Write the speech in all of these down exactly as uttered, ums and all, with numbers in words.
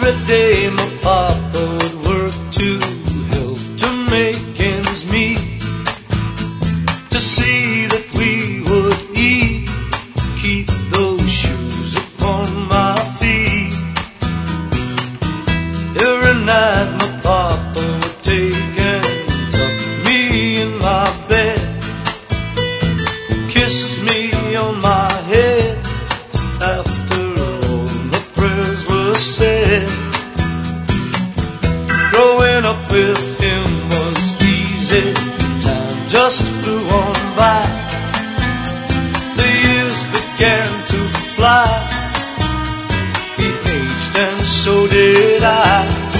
Every day my papa would work to help to make ends meet, to see that we would eat, keep those shoes upon my feet. Every night my papa would take and tuck me in my bed, kiss me on my head after all the prayers were said. Growing up with him was easy, time just flew on by. The years began to fly, he aged and so did I.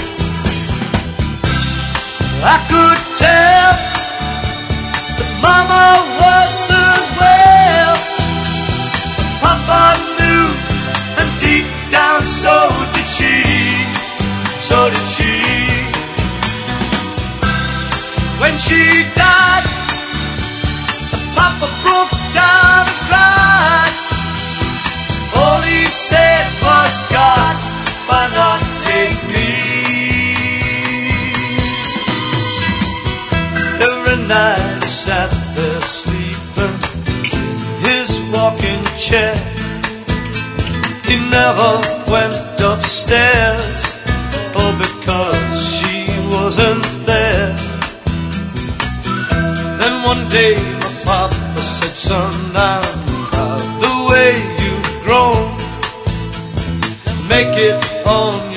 I could tell that Mama wasn't well, Papa knew, and deep down so did she, so did she. When she died, Papa broke down and cried. All he said was, God, why not take me? Every night he sat there sleeping in his rocking chair. He never went upstairs, oh, because she wasn't there. Then one day my papa said, son, I'm proud the way you've grown. Make it on